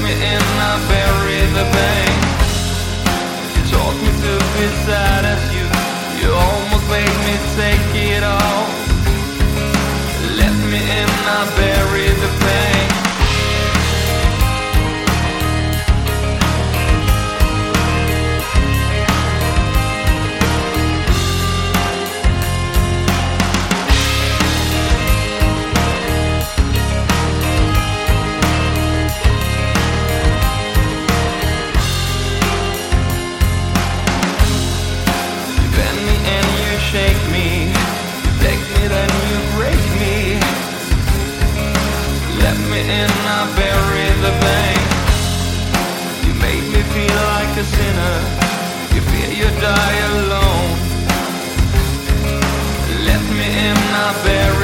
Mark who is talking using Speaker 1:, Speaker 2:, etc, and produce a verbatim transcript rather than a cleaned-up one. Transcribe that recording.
Speaker 1: me in, I bury the pain. You taught me to be sad as you. You almost made me take it all. Let me in, I bury the pain. Shake me, you take me, then you break me. Let me in, I bury the pain. You made me feel like a sinner. You fear you die alone. Let me in, I bury